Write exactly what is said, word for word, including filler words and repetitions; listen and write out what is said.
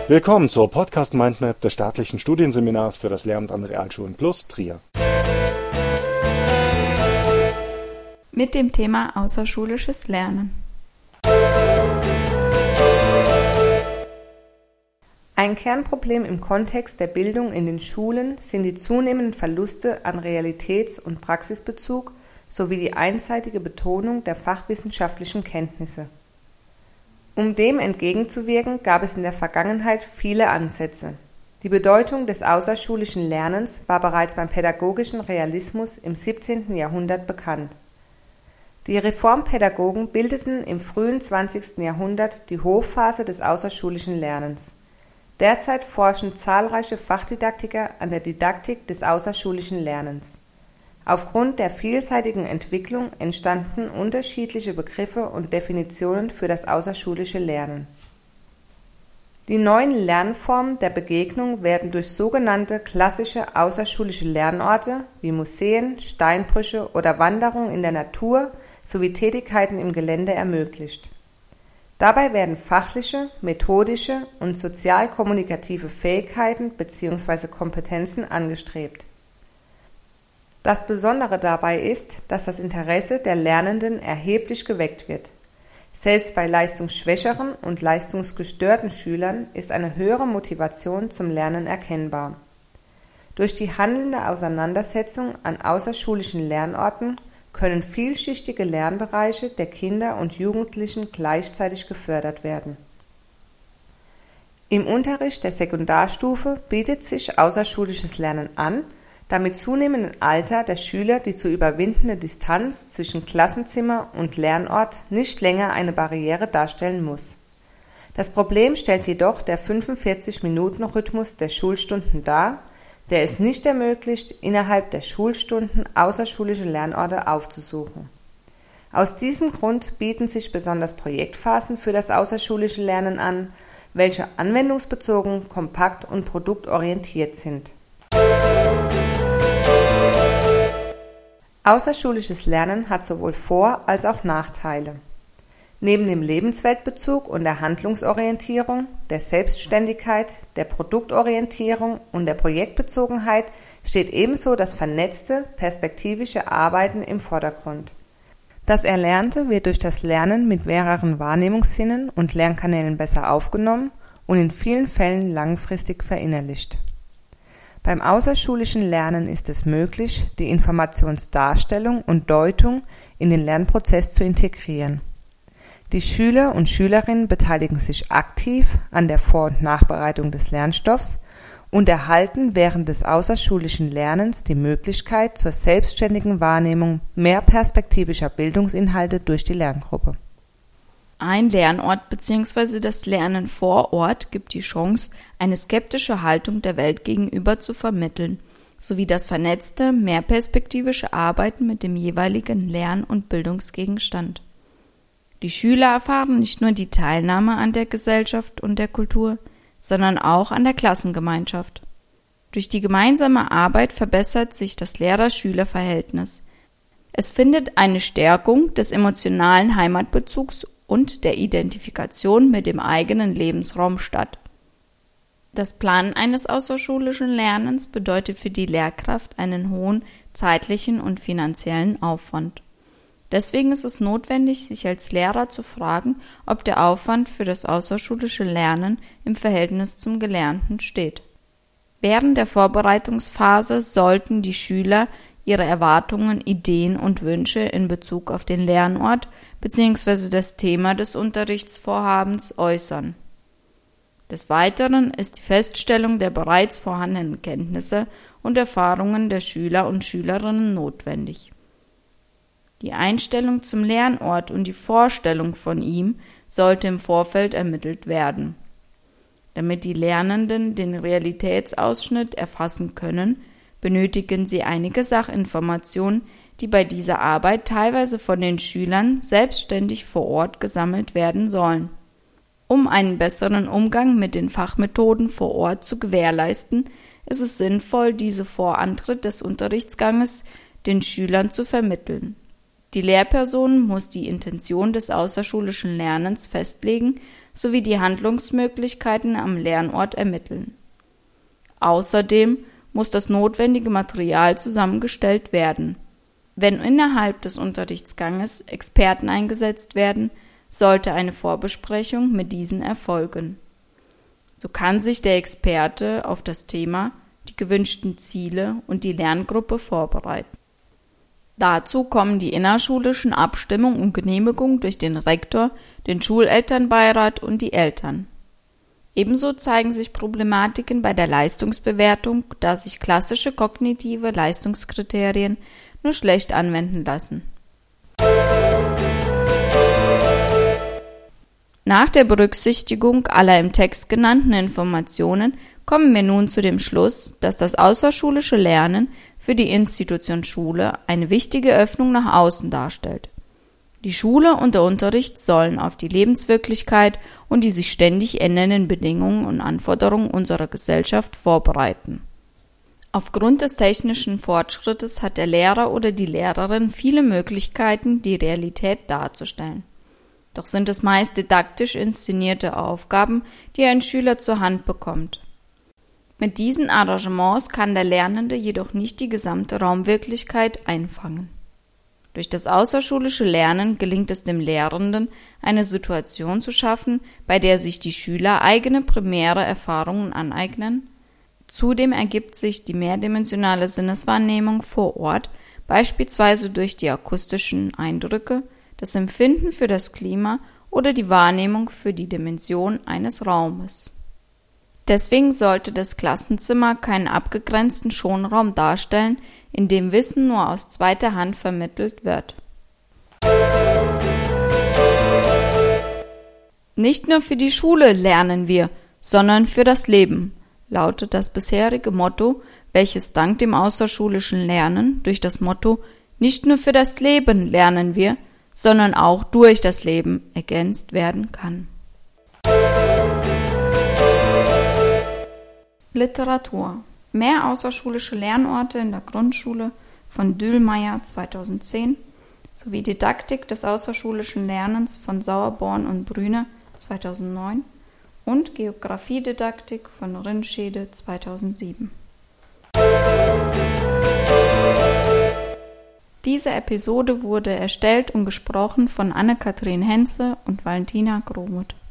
Willkommen zur Podcast Mindmap des staatlichen Studienseminars für das Lehramt an Realschulen Plus Trier. Mit dem Thema außerschulisches Lernen. Ein Kernproblem im Kontext der Bildung in den Schulen sind die zunehmenden Verluste an Realitäts- und Praxisbezug sowie die einseitige Betonung der fachwissenschaftlichen Kenntnisse. Um dem entgegenzuwirken, gab es in der Vergangenheit viele Ansätze. Die Bedeutung des außerschulischen Lernens war bereits beim pädagogischen Realismus im siebzehnten Jahrhundert bekannt. Die Reformpädagogen bildeten im frühen zwanzigsten Jahrhundert die Hochphase des außerschulischen Lernens. Derzeit forschen zahlreiche Fachdidaktiker an der Didaktik des außerschulischen Lernens. Aufgrund der vielseitigen Entwicklung entstanden unterschiedliche Begriffe und Definitionen für das außerschulische Lernen. Die neuen Lernformen der Begegnung werden durch sogenannte klassische außerschulische Lernorte wie Museen, Steinbrüche oder Wanderungen in der Natur sowie Tätigkeiten im Gelände ermöglicht. Dabei werden fachliche, methodische und sozial-kommunikative Fähigkeiten bzw. Kompetenzen angestrebt. Das Besondere dabei ist, dass das Interesse der Lernenden erheblich geweckt wird. Selbst bei leistungsschwächeren und leistungsgestörten Schülern ist eine höhere Motivation zum Lernen erkennbar. Durch die handelnde Auseinandersetzung an außerschulischen Lernorten können vielschichtige Lernbereiche der Kinder und Jugendlichen gleichzeitig gefördert werden. Im Unterricht der Sekundarstufe bietet sich außerschulisches Lernen an, da mit zunehmendem Alter der Schüler die zu überwindende Distanz zwischen Klassenzimmer und Lernort nicht länger eine Barriere darstellen muss. Das Problem stellt jedoch der fünfundvierzig-Minuten-Rhythmus der Schulstunden dar, der es nicht ermöglicht, innerhalb der Schulstunden außerschulische Lernorte aufzusuchen. Aus diesem Grund bieten sich besonders Projektphasen für das außerschulische Lernen an, welche anwendungsbezogen, kompakt und produktorientiert sind. Außerschulisches Lernen hat sowohl Vor- als auch Nachteile. Neben dem Lebensweltbezug und der Handlungsorientierung, der Selbstständigkeit, der Produktorientierung und der Projektbezogenheit steht ebenso das vernetzte, perspektivische Arbeiten im Vordergrund. Das Erlernte wird durch das Lernen mit mehreren Wahrnehmungssinnen und Lernkanälen besser aufgenommen und in vielen Fällen langfristig verinnerlicht. Beim außerschulischen Lernen ist es möglich, die Informationsdarstellung und Deutung in den Lernprozess zu integrieren. Die Schüler und Schülerinnen beteiligen sich aktiv an der Vor- und Nachbereitung des Lernstoffs und erhalten während des außerschulischen Lernens die Möglichkeit zur selbstständigen Wahrnehmung mehr perspektivischer Bildungsinhalte durch die Lerngruppe. Ein Lernort bzw. das Lernen vor Ort gibt die Chance, eine skeptische Haltung der Welt gegenüber zu vermitteln, sowie das vernetzte, mehrperspektivische Arbeiten mit dem jeweiligen Lern- und Bildungsgegenstand. Die Schüler erfahren nicht nur die Teilnahme an der Gesellschaft und der Kultur, sondern auch an der Klassengemeinschaft. Durch die gemeinsame Arbeit verbessert sich das Lehrer-Schüler-Verhältnis. Es findet eine Stärkung des emotionalen Heimatbezugs und der Identifikation mit dem eigenen Lebensraum statt. Das Planen eines außerschulischen Lernens bedeutet für die Lehrkraft einen hohen zeitlichen und finanziellen Aufwand. Deswegen ist es notwendig, sich als Lehrer zu fragen, ob der Aufwand für das außerschulische Lernen im Verhältnis zum Gelernten steht. Während der Vorbereitungsphase sollten die Schüler ihre Erwartungen, Ideen und Wünsche in Bezug auf den Lernort bzw. das Thema des Unterrichtsvorhabens äußern. Des Weiteren ist die Feststellung der bereits vorhandenen Kenntnisse und Erfahrungen der Schüler und Schülerinnen notwendig. Die Einstellung zum Lernort und die Vorstellung von ihm sollte im Vorfeld ermittelt werden. Damit die Lernenden den Realitätsausschnitt erfassen können, benötigen sie einige Sachinformationen, die bei dieser Arbeit teilweise von den Schülern selbstständig vor Ort gesammelt werden sollen. Um einen besseren Umgang mit den Fachmethoden vor Ort zu gewährleisten, ist es sinnvoll, diese vor Antritt des Unterrichtsganges den Schülern zu vermitteln. Die Lehrperson muss die Intention des außerschulischen Lernens festlegen sowie die Handlungsmöglichkeiten am Lernort ermitteln. Außerdem muss das notwendige Material zusammengestellt werden. Wenn innerhalb des Unterrichtsganges Experten eingesetzt werden, sollte eine Vorbesprechung mit diesen erfolgen. So kann sich der Experte auf das Thema, die gewünschten Ziele und die Lerngruppe vorbereiten. Dazu kommen die innerschulischen Abstimmung und Genehmigung durch den Rektor, den Schulelternbeirat und die Eltern. Ebenso zeigen sich Problematiken bei der Leistungsbewertung, da sich klassische kognitive Leistungskriterien nur schlecht anwenden lassen. Nach der Berücksichtigung aller im Text genannten Informationen kommen wir nun zu dem Schluss, dass das außerschulische Lernen für die Institution Schule eine wichtige Öffnung nach außen darstellt. Die Schule und der Unterricht sollen auf die Lebenswirklichkeit und die sich ständig ändernden Bedingungen und Anforderungen unserer Gesellschaft vorbereiten. Aufgrund des technischen Fortschrittes hat der Lehrer oder die Lehrerin viele Möglichkeiten, die Realität darzustellen. Doch sind es meist didaktisch inszenierte Aufgaben, die ein Schüler zur Hand bekommt. Mit diesen Arrangements kann der Lernende jedoch nicht die gesamte Raumwirklichkeit einfangen. Durch das außerschulische Lernen gelingt es dem Lehrenden, eine Situation zu schaffen, bei der sich die Schüler eigene primäre Erfahrungen aneignen. Zudem ergibt sich die mehrdimensionale Sinneswahrnehmung vor Ort, beispielsweise durch die akustischen Eindrücke, das Empfinden für das Klima oder die Wahrnehmung für die Dimension eines Raumes. Deswegen sollte das Klassenzimmer keinen abgegrenzten Schonraum darstellen, in dem Wissen nur aus zweiter Hand vermittelt wird. Nicht nur für die Schule lernen wir, sondern für das Leben, lautet das bisherige Motto, welches dank dem außerschulischen Lernen durch das Motto nicht nur für das Leben lernen wir, sondern auch durch das Leben ergänzt werden kann. Literatur. Mehr außerschulische Lernorte in der Grundschule von Dühlmeier zweitausendzehn sowie Didaktik des außerschulischen Lernens von Sauerborn und Brüne zweitausendneun und Geographiedidaktik von Rinschede zweitausendsieben. Diese Episode wurde erstellt und gesprochen von Anne-Kathrin Henze und Valentina Gromuth.